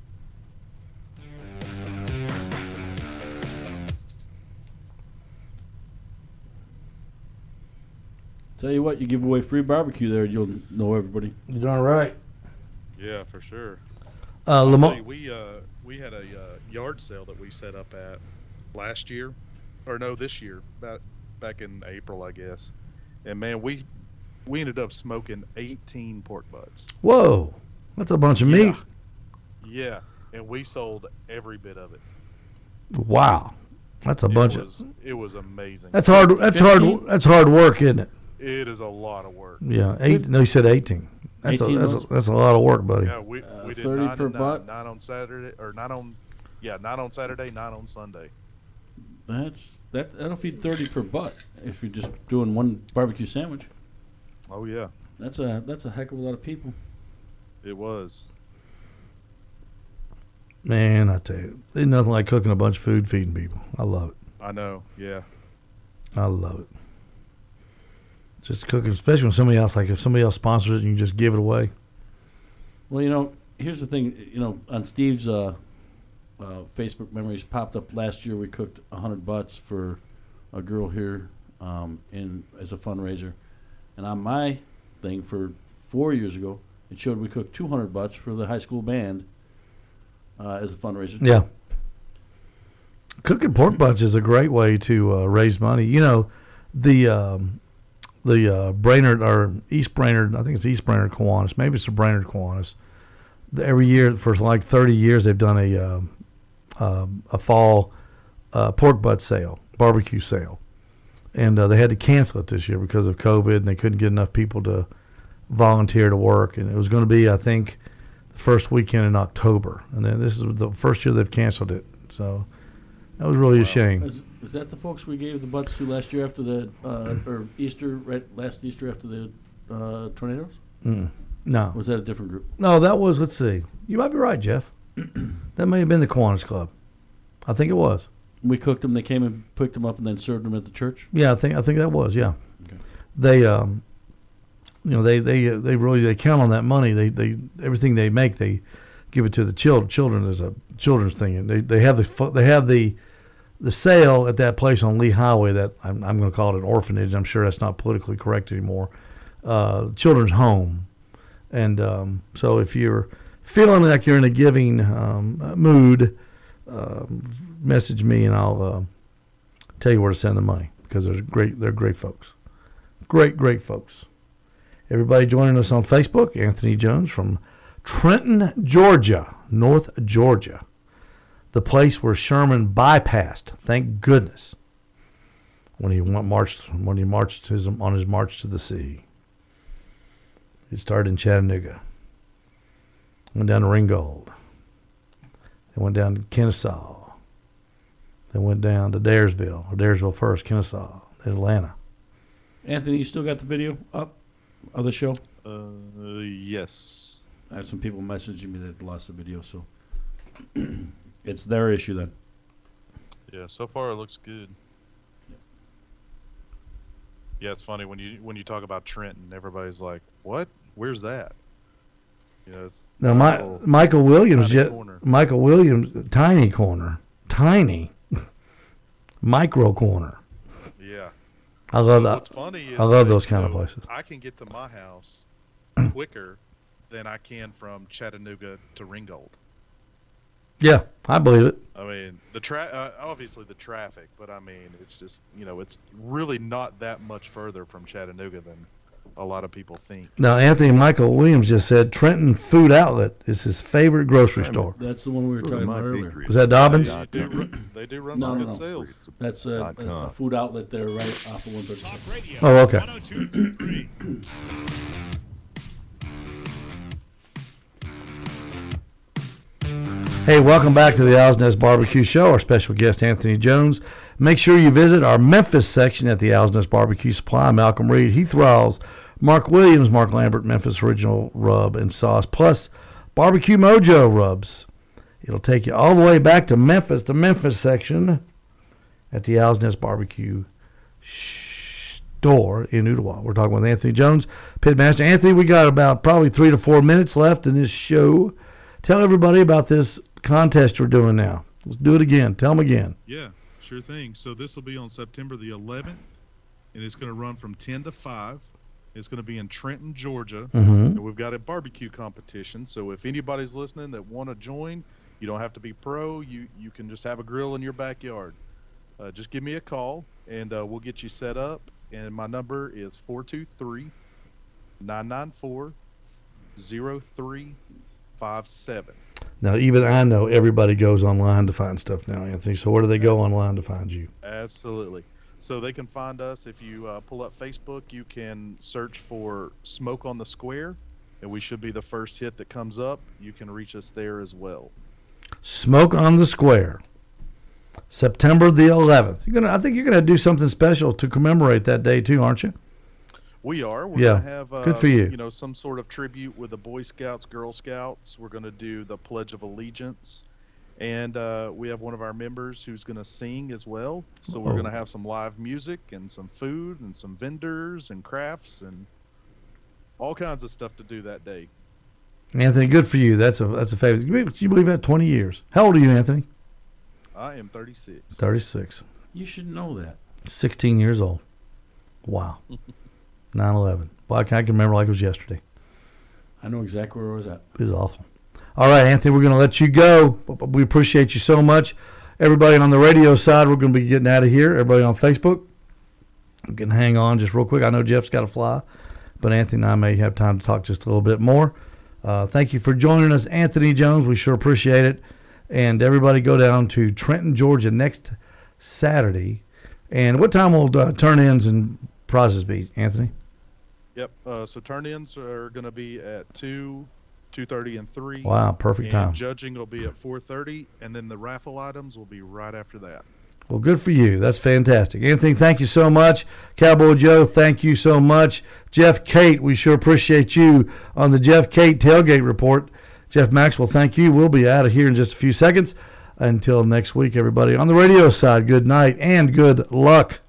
Tell you what, you give away free barbecue there, you'll know everybody. You're darn right. Yeah, for sure. Lamont, we had a yard sale that we set up at last year, or no, this year, back in April, I guess. And man, we ended up smoking 18 pork butts. whoa, that's a bunch of meat. Yeah, and we sold every bit of it. Wow, that's a bunch of. It was amazing. That's hard. That's 15? That's hard work, isn't it? It is a lot of work. Yeah, no, you said 18. That's 18 a lot of work, buddy. Yeah, we did 30 9 per and 9, butt? 9 on Saturday, or 9 on Saturday, 9 on Sunday. That'll feed 30 per butt if you're just doing one barbecue sandwich. Oh yeah, That's a heck of a lot of people. it was. Man, I tell you, there's nothing like cooking a bunch of food, feeding people. I love it. I know. Yeah. I love it. Just cooking, especially when somebody else, like if somebody else sponsors it, you can just give it away. Well, here's the thing. On Steve's Facebook memories popped up last year. We cooked 100 butts for a girl here as a fundraiser, and on my thing for 4 years ago, It showed we cooked 200 butts for the high school band as a fundraiser. Yeah. Cooking pork butts is a great way to raise money. You know, the Brainerd or East Brainerd, I think it's East Brainerd Kiwanis. Maybe it's the Brainerd Kiwanis. Every year for like 30 years, they've done a fall pork butt sale, barbecue sale, and they had to cancel it this year because of COVID, and they couldn't get enough people to volunteer to work. And it was going to be, I think, the first weekend in October, and then this is the first year they've canceled it. So that was really a shame. Is that the folks we gave the butts to last year after the or Easter, right? Last Easter after the tornadoes? No. Was that a different group? No, that was, let's see. You might be right, Jeff. That may have been the Kiwanis Club. I think it was. We cooked them. They came and picked them up and then served them at the church. Yeah, I think that was. Yeah. Okay. They, they really count on that money. They everything they make, they give it to the children. Children is a children's thing, and they have the sale at that place on Lee Highway that I'm going to call it an orphanage. I'm sure that's not politically correct anymore. Children's home. And so if you're feeling like you're in a giving mood, message me and I'll tell you where to send the money because they're great folks. Great folks. Everybody joining us on Facebook, Anthony Jones from Trenton, Georgia, North Georgia, the place where Sherman bypassed, thank goodness, when he marched on his march to the sea. It started in Chattanooga. Went down to Ringgold. They went down to Kennesaw. They went down to Daresville first, Kennesaw, then Atlanta. Anthony, you still got the video up of the show? Yes. I have some people messaging me that they lost the video, so it's their issue then. Yeah, so far it looks good. Yeah, it's funny when you talk about Trenton, everybody's like, "What? Where's that?" You know, it's now Michael Williams, tiny corner, micro corner. Yeah, I love that. What's funny is I love those kind of places. I can get to my house quicker than I can from Chattanooga to Ringgold. Yeah, I believe it. I mean, obviously the traffic, but I mean, it's just, it's really not that much further from Chattanooga than a lot of people think. Now, Anthony Michael Williams just said Trenton Food Outlet is his favorite grocery store. That's the one we were talking about earlier. Was that Dobbins? They do run some good sales. That's a food outlet there right off of 136. Oh, okay. 102.3. Hey, welcome back to the Owl's Nest Barbecue Show. Our special guest, Anthony Jones. Make sure you visit our Memphis section at the Owl's Nest Barbecue Supply. Malcolm Reed, Heath Rawls, Mark Williams, Mark Lambert, Memphis Original Rub and Sauce, plus Barbecue Mojo Rubs. It'll take you all the way back to Memphis, the Memphis section at the Owl's Nest Barbecue store in Ooltewah. We're talking with Anthony Jones, Pitmaster. Anthony, we got about probably 3 to 4 minutes left in this show. Tell everybody about this contest we're doing now. Let's do it again. Tell them again. Yeah, sure thing. So this will be on September the 11th, and it's going to run from 10 to 5. It's going to be in Trenton, Georgia. And we've got a barbecue competition. So if anybody's listening that want to join, you don't have to be pro. You can just have a grill in your backyard. Just give me a call, and we'll get you set up. And my number is 423-994-0357. Now, even I know everybody goes online to find stuff now, Anthony. So where do they go online to find you? Absolutely. So they can find us if you pull up Facebook. You can search for Smoke on the Square, and we should be the first hit that comes up. You can reach us there as well. Smoke on the Square, September the 11th. I think you're gonna do something special to commemorate that day too, aren't you? We are. We're Yeah. going to have Good for you. Some sort of tribute with the Boy Scouts, Girl Scouts. We're going to do the Pledge of Allegiance. And we have one of our members who's going to sing as well. So we're going to have some live music and some food and some vendors and crafts and all kinds of stuff to do that day. Anthony, good for you. That's a favorite. You believe that? 20 years. How old are you, Anthony? I am 36. 36. You should know that. 16 years old. Wow. 9/11. Well, I can remember like it was yesterday. I know exactly where I was at. It was awful. All right, Anthony, we're going to let you go. We appreciate you so much. Everybody on the radio side, we're going to be getting out of here. Everybody on Facebook, we can hang on just real quick. I know Jeff's got to fly, but Anthony and I may have time to talk just a little bit more. Thank you for joining us, Anthony Jones. We sure appreciate it. And everybody go down to Trenton, Georgia next Saturday. And what time will turn-ins and prizes be, Anthony? Yep. So turn-ins are going to be at 2, 2:30, and 3. Wow, perfect time. And judging will be at 4:30, and then the raffle items will be right after that. Well, good for you. That's fantastic. Anthony, thank you so much. Cowboy Joe, thank you so much. Jeff Cate, we sure appreciate you on the Jeff Cate Tailgate Report. Jeff Maxwell, thank you. We'll be out of here in just a few seconds. Until next week, everybody. On the radio side, good night and good luck.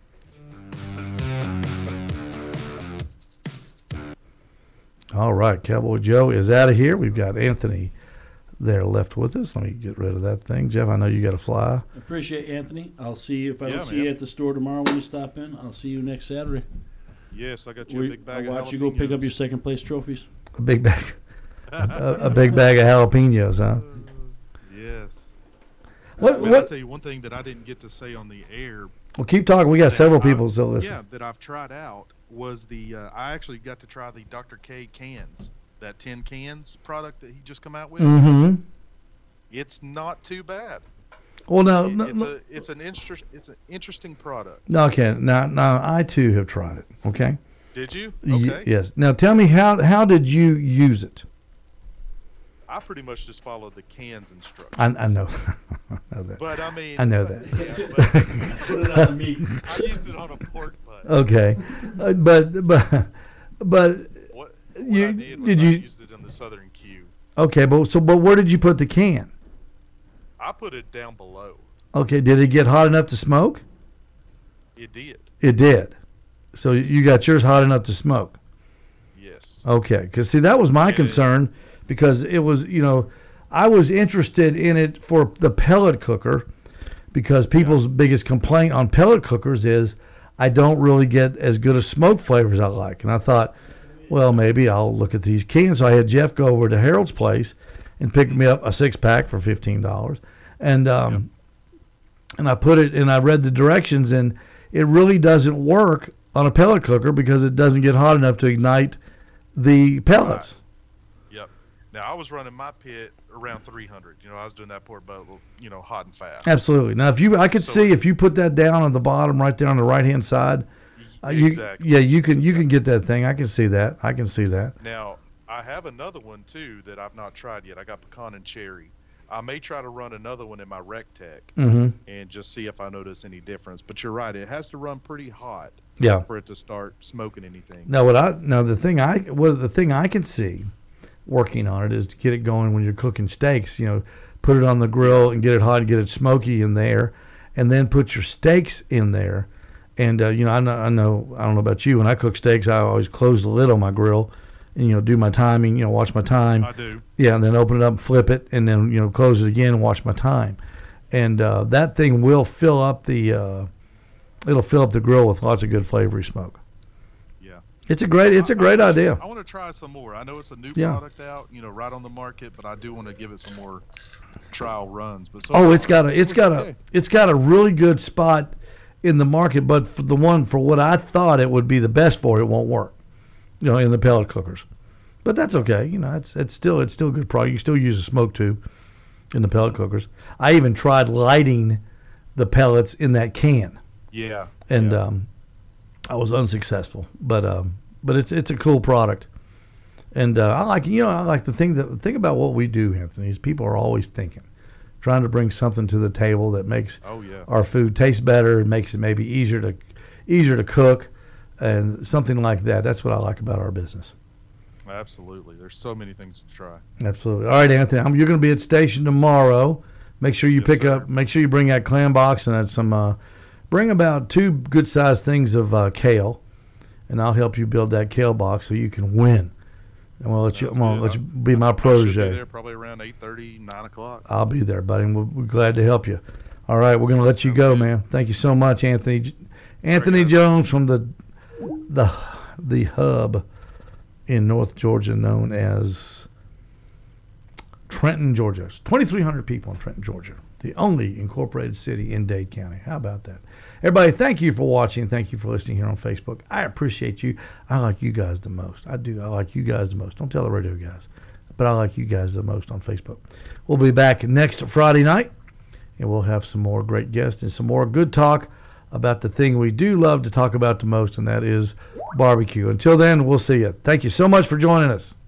All right, Cowboy Joe is out of here. We've got Anthony there left with us. Let me get rid of that thing. Jeff, I know you got to fly. Appreciate Anthony. I'll see you. If I don't see you at the store tomorrow when you stop in, I'll see you next Saturday. Yes, I got you a big bag of I'll watch you go pick up your second place trophies. A big bag. a big bag of jalapenos, huh? Yes. What? I'll tell you one thing that I didn't get to say on the air. Well, keep talking. We got several people still listening. Yeah, that I've tried out was the I actually got to try the Dr. K cans, that 10 cans product that he just come out with. Mm-hmm. It's not too bad. Well, It's an interesting product. Okay, now I too have tried it. Okay. Did you? Okay. Yes. Now tell me how did you use it? I pretty much just followed the cans instructions. I know. I know that. But I mean, I know that. Yeah, Put it on me. I used it on a pork butt. Okay, but What you I did was did I you used it in the Southern Q. okay? But where did you put the can? I put it down below. Okay, did it get hot enough to smoke? It did. It did. So you got yours hot enough to smoke. Yes. Okay, because see that was my concern because it was I was interested in it for the pellet cooker because people's biggest complaint on pellet cookers is I don't really get as good a smoke flavor as I like. And I thought, well, maybe I'll look at these cans. So I had Jeff go over to Harold's place and pick me up a 6-pack for $15. And I put it and I read the directions and it really doesn't work on a pellet cooker because it doesn't get hot enough to ignite the pellets. Right. Yep. Now I was running my pit around 300. I was doing that pork butt, hot and fast. Absolutely. Now, I could see if you put that down on the bottom, right there on the right hand side. Exactly. You can get that thing. I can see that. Now I have another one too that I've not tried yet. I got pecan and cherry. I may try to run another one in my RecTech and just see if I notice any difference. But you're right; it has to run pretty hot for it to start smoking anything. Now, the thing I can see working on it is to get it going when you're cooking steaks. Put it on the grill and get it hot and get it smoky in there, and then put your steaks in there. And I don't know about you. When I cook steaks, I always close the lid on my grill. And, do my timing, watch my time. I do. Yeah, and then open it up and flip it, and then, close it again and watch my time. And that thing will fill up the grill with lots of good flavory smoke. Yeah. It's a great idea. I want to try some more. I know it's a new product out, right on the market, but I do want to give it some more trial runs. But it's got a really good spot in the market, but for what I thought it would be the best for, it won't work. In the pellet cookers, but that's okay. It's still a good product. You can still use a smoke tube in the pellet cookers. I even tried lighting the pellets in that can. Yeah. And I was unsuccessful. But it's a cool product, and I like the thing about what we do, Anthony, is people are always thinking, trying to bring something to the table that makes our food taste better and makes it maybe easier to cook. And something like that. That's what I like about our business. Absolutely. There's so many things to try. Absolutely. All right, Anthony, you're going to be at station tomorrow. Make sure you make sure you bring that clam box and bring about 2 good-sized things of kale, and I'll help you build that kale box so you can win. I'm going to let you be my protege. I should be there probably around 8:30, 9 o'clock. I'll be there, buddy, and we're glad to help you. All right, we're going to let you go, man. Thank you so much, Anthony. Anthony Jones from the hub in North Georgia known as Trenton, Georgia. It's 2,300 people in Trenton, Georgia. The only incorporated city in Dade County. How about that? Everybody, thank you for watching. Thank you for listening here on Facebook. I appreciate you. I like you guys the most. I do. I like you guys the most. Don't tell the radio guys. But I like you guys the most on Facebook. We'll be back next Friday night, and we'll have some more great guests and some more good talk about the thing we do love to talk about the most, and that is barbecue. Until then, we'll see you. Thank you so much for joining us.